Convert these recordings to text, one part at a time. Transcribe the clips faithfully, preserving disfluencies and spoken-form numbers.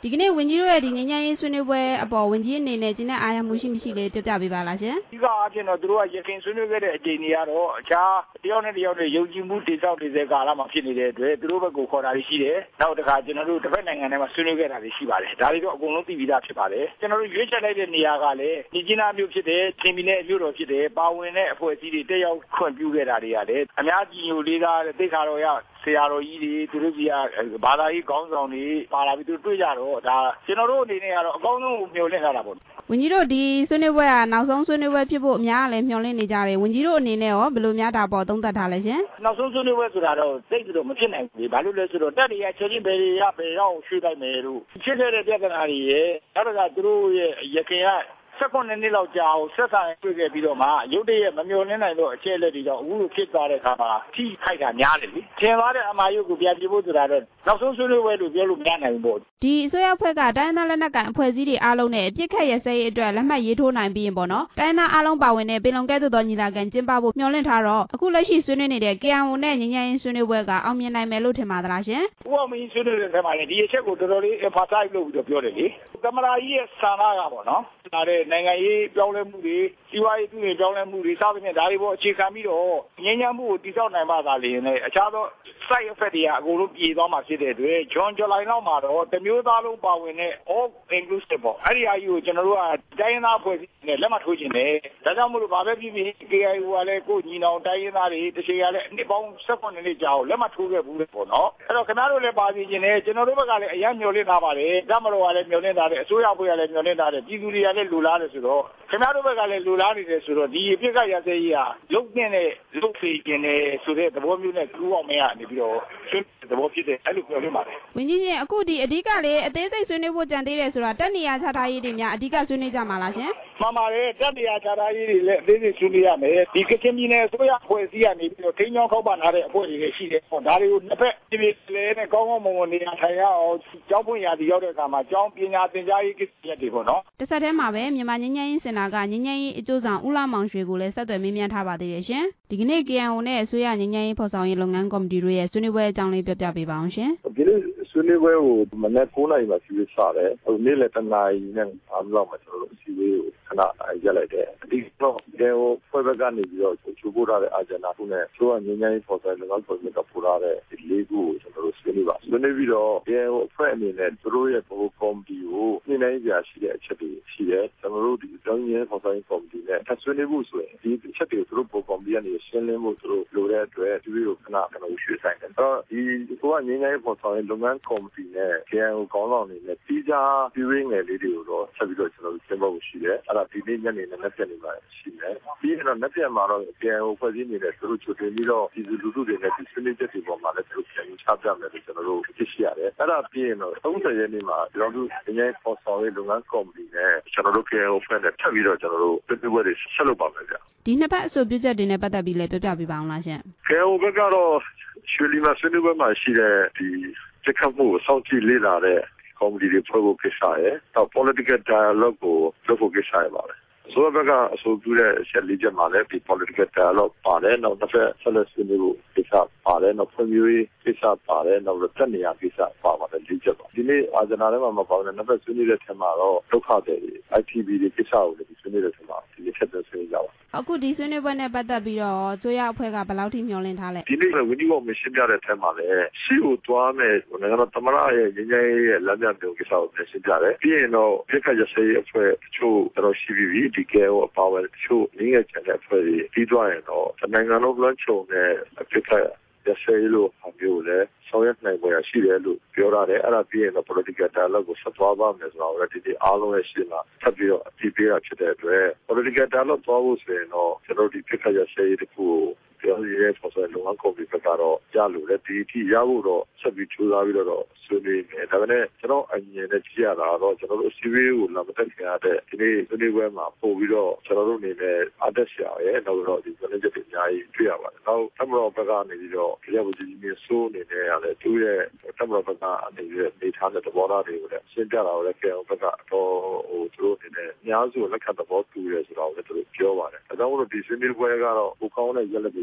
ဒီကနေ့ဝန်ကြီးတို့ရဲ့ဒီငြိမ်းချမ်းရေးဆွေးနွေးပွဲအပေါ်ဝန်ကြီးအနေနဲ့ကျင်းတဲ့အားရမှုရှိမရှိလေးပြပြပေးပါလားရှင်ဒီကအဖြစ်တော့သူတို့ကရခိုင်ဆွေးနွေးခဲ့တဲ့အချိန်တွေကတော့အခြားတယောက်နဲ့တယောက်နဲ့ယုံကြည်မှုတည်ဆောက်နေတဲ့ကာလမှာဖြစ်နေတဲ့အတွက်သူတို့ဘက်ကိုခေါ်တာရှိတယ်နောက်တစ်ခါကျွန်တော်တို့တစ်ဖက်နိုင်ငံထဲမှာဆွေးနွေးခဲ့တာတွေရှိပါတယ်ဒါတွေတော့အကုန်လုံးသိပြီးသားဖြစ်ပါတယ်ကျွန်တော်တို့ရွေးချယ်လိုက်တဲ့နေရာကလည်းဒီကျင်းသားမျိုးဖြစ်တဲ့ချင်းပြည်နယ်အမျိုးတော်ဖြစ်တဲ့ပါဝင်တဲ့အဖွဲ့အစည်းတွေတက်ရောက်ခွင့်ပြုခဲ့တာတွေကလည်းအများကြီးညိုလေးသားတဲ့သိခါတော်ရဆရာတော်ကြီးတွေသူတို့ကြီးကဘာသာရေးခေါင်းဆောင်တွေပါလာပြီးသူတွေ့ကြတော့ဒါကျွန်တော်တို့အနေနဲ့ကတော့အကောင်းဆုံးမျှော်လင့်ထားတာပေါ့ဝန်ကြီးတို့ဒီဆွေးနွေးပွဲကနောက်ဆုံးဆွေးနွေးပွဲဖြစ်ဖို့အများကလည်းမျှော်လင့်နေကြတယ်ဝန်ကြီးတို့အနေနဲ့ရောဘယ်လိုများတာပေါ်သုံးသပ်ထားလဲရှင်နောက်ဆုံးဆွေးနွေးပွဲဆိုတာတော့သိပ်တော့မဖြစ်နိုင်ဘူးဘာလို့လဲဆိုတော့တက်တွေကချက်ချင်းဘယ်တွေရဘယ်ရောက်ရွှေ့လိုက်မယ်လို့ဖြစ်ခဲ့တဲ့ပြဿနာတွေရဲ့အဲ့ဒါကသူတို့ရဲ့ရခင်ကဆက်ခွန်နှစ်လောက်ကြာအောင်ဆက်ဆံတွေ့ခဲ့ပြီးတော့မှရုတ်တရက်မမျှော်လင့်နိုင်တော့အခြေလက်တွေကြောင့်အခုလိုဖြစ်သွားတဲ့အခါမှာထိခိုက်တာများတယ်လေကျင်သွားတဲ့အမာယုတ်ကိုပြန်ပြေဖို့ဆိုတာတော့နောက်ဆုံးဆွေးနွေးပွဲလို့ပြောလို့မရနိုင်ဘူးပေါ့ဒီအစိုးရအဖွဲ့ကတိုင်းသားလက်နက်ကိုင်အဖွဲ့အစည်းတွေအားလုံးနဲ့အပြစ်ခတ်ရစဲရေးအတွက်လက်မှတ်ရေးထိုးနိုင်ပြီးရင်ပေါ့နော်တိုင်းသားအားလုံးပါဝင်တဲ့ပင်လုံကဲ့သို့သောညီလာခံကျင်းပဖို့မျှော်လင့်ထားတော့အခုလက်ရှိဆွေးနွေးနေတဲ့ ကေ အိုင် အို နဲ့ငြိမ်းချမ်းရေးဆွေးနွေးပွဲကအောင်မြင်နိုင်မယ်လို့ထင်ပါသလားရှင်ဥပမာဆွေးနွေးတဲ့ထဲမှာလည်းဒီအချက်ကိုတော်တော်လေး emphasize လုပ်ပြီးတော့ပြောတယ်လေသမ္မတကြီးရဲ့ဆန္ဒကပေါ့နော်ဒါတဲ့နိုင်ငံရေးပြောင်းလဲမှုတွေစီးပွားရေးပြုပြင်ပြောင်းလဲမှုတွေစသဖြင့်ဒါတွေပေါ်အခြေခံပြီးတော့ငြိမ်းချမ်းမှုကိုတည်ဆောက်နိုင်မှသာလေနဲ့အခြားသော side effect တွေကအကုန်လုံးပြည်သွားမှာဖြစ်တဲ့အတွက် John July လောက်မှာတော့တမျိုးသားလုံးပါဝင်တဲ့ all inclusive ပေါ့အဲ့ဒီအကြီးကိုကျွန်တော်တို့ကတိုင်းရင်းသားဖွဲ့စည်းနဲ့လက်မှတ်ထိုးခြင်းတယ်ဒါကြောင့်မို့လို့ဘာပဲဖြစ်ဖြစ် ကေ အိုင် အို ကလည်းကိုညီနောင်တိုင်းရင်းသားတွေတချေကလည်းအနှစ်ပေါင်း၁၇နှစ်ကြာအောင်လက်မှတ်ထိုးခဲ့ဘူးလေပေါ့နော်အဲ့တော့ခင်ဗျားတို့လည်းပါစီခြင်းနဲ့ကျွန်တော်တို့ဘက်ကလည်းအရင်မျှော်လင့်ထားပါတယ်ဒါမှမဟုတ်ကလည်းမျှော်လင့်ထားတယ်အစိုးရဖွဲ့ကလည်းမျှော်လင့်ထားတယ်ပြည်သူတွေကလည်းလူလားတယ်ဆိုတော့ခင်ဗျားတို့ဘက်ကလည်းလူလားနေတယ်ဆိုတော့ဒီအပြစ်ကရစေးကြီးဟာလုတ်တဲ့လုတ်ဖေးခြင်းနဲ့ဆိုတဲ့သဘောမျိုးနဲ့ကူအောင်မရနေပြီးတော့ဆွေးသဘောဖြစ်တယ်အဲ့လိုပြောလို့ပါတယ်ဝန်ကြီးရှင်အခုဒီအဓိကလေအသေးစိတ်ဆွေးနွေးဖို့ကြံသေးတယ်ဆိုတာတက်နေရချထားရေးတွေများအဓိကဆွေးနွေးကြမှာလားရှင်မှန်ပါတယ်တက်နေရချထားရေးတွေလည်းအသေးစိတ်ဆွေးနွေးရမယ်ဒီကချင်ပြည်နယ်အစိုးရအဖွဲ့အစည်းကနေပြီးတော့ထိန်းချောင်းခောက်ပါထားတဲ့အဖွဲ့တွေရှိတယ်ဟောဒါတွေကိုတစ်ဖက်ပြည်ပြည်လဲနဲ့ကောင်းကောင်းမွန်မွန်နေရာထိုင်ရအောင်ကျောင်းပွင့်ရာဒီရောက်တဲ့အခါမှာကျောင်းပညာသင်ကြားရေးကိစ္စတွေပေါ့နော်တစ်ဆက်တည်းမှာပဲမြန်မာငြိမ်းချမ်းရေးစင်တာကငြိမ်းချမ်းရေးအကျိုးဆောင်ဦးလာမောင်ရွှေကိုလည်းဆက်သွယ်မေးမြန်းထားပါသေးတယ်ရှင်ဒီကနေ့ ကေ အိုင် အို နဲ့အစိုးရငြိမ်းချမ်းရေးဖော်ဆောင်ရေးလုပ်ငန်းကော်မတီတို့ရဲ့ဆွေးနွေးပွဲအကြောင်းလေးပြောပြပေးပါအောင်ရှင်ဒီနေ့ဆွေးနွေးပွဲကိုမနက်၉နာရီမှာစီးစတယ်ဟိုနေ့လည်းတနာရီနဲ့အားလောက်မှာကျွန်တော်တို့အစည်းအဝေးကိုခဏရက်လိုက်တယ်အဒီတော့ကေ အို ဖွဲ့ဘက်ကနေပြီးတော့ချိုးပို့ထားတဲ့အာဂျန်ဒါခုနဲ့ဆိုတော့ငြိမ်းချမ်းရေးဖော်ဆောင်လုပ်ငန်းကော်မတီကပို့ထားတဲ့ဒီလေးခုကိုကျွန်တော်တို့ဆွေးနွေးပါဆွေးနွေးပြီးတော့ကေ အို အဖွဲ့အနေနဲ့သူတို့ရဲ့ဗဟိုကော်မတီကိုညှိနှိုင်းကြရှိတဲ့အချက်တွေရှိတယ်ကျွန်တော်တို့ဒီကျောင်းရင်းဖော်ဆောင်ရေးကော်မတီနဲ့ထပ်ဆွေးနွေးဖို့ဆိုရင်ဒီအချက်တွေကိုသူတို့ဗဟိုကော်မတီကနေရှင်းလင်းဖို့သူတို့လိုတဲ့အတွက်ဒီလိုခဏကျွန်တော်ရွှေ့ဆိုင်တယ်အဲ့တော့ဒီကိုကငြိမ်းချမ်းရေးဖော်ဆောင်ရေးလုပ်ငန်းကော်မတီနဲ့ ကေ အို င် အို ခေါင်းဆောင်တွေနဲ့တီးခြားပြရင်းငယ်လေးတွေကိုတော့ဆက်ပြီးတော့ကျွန်တော်တို့ရှင်းဖို့ရှိတယ်အဲ့ဒါဒီနေ့ညနေနဲ့နေ့ပြန်နေမှာရှိတယ်ပြီးရင်တော့နေ့ပြန်မှာတော့ ကေ အို င် အို ဖွဲ့စည်းနေတဲ့သူတို့ချိုတင်ပြီးတော့ဒီလူလူတွေနဲ့ဒီဆွေးနွေးချက်တွေပေါ်မှာလည်းသူတို့ပြန်ချပြမယ်လို့ကျွန်တော်တို့သိရှိရတယ်အဲ့ဒါပြီးရင်တော့၃၀ရက်နေ့မှာကျွန်တော်တို့ငြိမ်းချမ်းရေးဖော်ဆောင်ရေးလုပ်ငန်းကော်မတီနဲ့ကျွန်တော်တို့ ကေ အို င် အို ဖွဲ့နဲ့ထပ်ပြီးတော့ကျွန်တော်တို့ပြည်သူ့ဘက်တွေဆက်လုပ်ပါမယ်ဗျဒီနှစ်ဖက်အဆိုပြုချက်တွေနဲ့ပတ်သက်ပြီးလည်းပြောပြပေးပါအောင်လားရှင်ကေ အို င် အို ဘက်ကတော့ရွှေလီမှာဆွေးနွေးပွဲမှာရှိတဲ့ဒီချက်ခတ်မှုကိုစောင့်ကြည့်လေ့လာတဲ့ကော်မတီတွေဖွဲ့ဖို့ကိစ္စရယ်တော့ political dialogue ကိုလုပ်ဖို့ကိစ္စရယ်ပါပဲဆိုတော့ဘက်ကအဆိုပြုတဲ့ချက်လေးချက်မှာလည်းဒီ political dialogue ပါတယ်နောက်တစ်ဖက်ဆက်လက်ဆွေးနွေးဖို့ကိစ္စပါတယ်နောက်ဖွံ့ဖြိုးရေးကိစ္စပါတယ်နောက်တက်နေရကိစ္စပါပါတယ်လေးချက်ပါဒီနေ့အာဇနာထဲမှာမပေါင်းတဲ့နှစ်ဖက်ဆွေးနွေးတဲ့ထဲမှာတော့ဒုက္ခတွေ အိုက် တီ ဘီ တွေကိစ္စကိုလည်းဆွေးနွေးတဲ့ထဲမှာဒီနေ့ချက်သက်ဆွေးနွေးကြပါအခုဒီဆွေးနွေးပွဲနဲ့ပတ်သက်ပြီးတော့အစိုးရအဖွဲ့ကဘယ်လောက်ထိမျှော်လင့်ထားလဲဒီနေ့ကဝန်ကြီးကော်မရှင်ပြတဲ့ထဲမှာလည်းရှိကိုသွားမယ်နိုင်ငံတော်သမ္မတရဲ့ငြိမ်းချမ်းရေးရဲ့လမ်းပြမြေကိစ္စကိုလည်းရှင်းပြတယ်ပြီးရင်တော့ပြစ်ခတ်ရစရေးအဖွဲ့တချို့တော်ရှိပြီဒီ ကေ အို အပါအဝင်တချို့ငင်းငယ်ချန်တဲ့အဖွဲ့တွေပြီးသွားရင်တော့နိုင်ငံလုံးလွှမ်းခြုံတဲ့ပြစ်ခတ်ရစရေးလို့အမျိုးလည်းဆောင်ရွက်နိုင်ပေါ်ရရှိတယ်လို့ပြောရတယ်အဲ့ဒါပြီးရင်တော့ political dialogue ကိုဆက်သွားပါမယ်ဆိုတော့ဒီဒီအားလုံးရဲ့ရှင်းလာထပ်ပြီးတော့အတည်ပြုရဖြစ်တဲ့အတွက် political dialogue သွားဖို့ဆိုရင်တော့ကျွန်တော်ဒီပြစ်ခတ်ရစရေးတခုပြောရတဲ့ပုံစံလုံးဝကော်မတီကတော့ကြားလို့လေဒီအထိရဖို့တော့ဆက်ပြီးကြိုးစားပြီးတော့ဆွေးနွေးနေဒါပေမဲ့ကျွန်တော်အမြင်နဲ့ကြည့်ရတာတော့ကျွန်တော်တို့စီးရီးကိုလာမတက်ခင်ရတဲ့ဒီနေ့ဆွေးနွေးပွဲမှာပို့ပြီးတော့ကျွန်တော်တို့အနေနဲ့အသက်ရှာရဲ့နောက်တော့ဒီဆွေးနွေးချက်တွေအများကြီးတွေ့ရပါတယ်နောက်သမတော်ဘက်ကနေပြီးတော့ဒီရောက်ကြီးမျိုးစိုးအနေနဲ့ရတယ်သူရဲ့သမတော်ဘက်ကနေပြီးနေထားတဲ့သဘောထားတွေကိုလည်းရှင်းပြတာကိုလည်းကြောင်ဘက်ကတော့ဟိုသူတို့အနေနဲ့အများစုလက်ခံသဘောတူရဲဆိုတော့လည်းသူတို့ပြောပါတယ်ဒါကြောင့်မို့လို့ဒီဆွေးနွေးပွဲကတော့ဟိုကောင်းတဲ့ရက်လက်တွေရ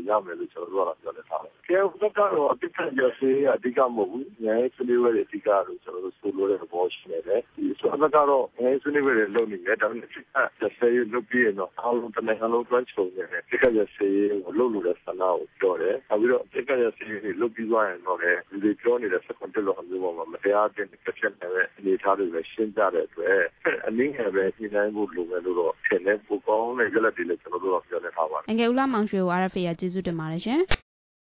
ရမယ်လို့ကျွန်တော်တို့ကပြောနေထားတယ်။ကဲဘက်ကတော့အတိတ်ကရစေအဓိကမဟုတ်ဘူး။ငြိမ်းဆွေးနွေးပွဲတွေအဓိကလို့ကျွန်တော်တို့ဆိုလိုတဲ့သဘောရှိနေတယ်။ဒီဆိုဘက်ကတော့ငြိမ်းဆွေးနွေးပွဲတွေလုပ်နေတယ်ဒါပေမဲ့အတိတ်ကရစေလုပ်ပြီးရင်တော့အားလုံးတနိုင်ငံလုံးတွန်းချုံနေတယ်။အတိတ်ကရစေကိုလုပ်လို့တဲ့ဆန္ဒကိုပြောတယ်။နောက်ပြီးတော့အတိတ်ကရစေတွေလုပ်ပြီးသွားရင်တော့လေဒီပြောနေတဲ့စကွန်တက်လို့အမျိုးပေါ်မှာမတရားတဲ့တစ်ချက်နဲ့ပဲအနေထားတွေပဲရှင်းကြတဲ့အတွက်အနည်းငယ်ပဲညှိနှိုင်းဖို့လိုမယ်လို့တော့ထင်တယ်။ပိုကောင်းတဲ့ကြလက်တွေလည်းကျွန်တော်တို့ကပြောနေထားပါတယ်။အငယ်ဦးလာမောင်ရွှေကို R F A ကကျေးဇူးတင်ပါတယ်ရှင်။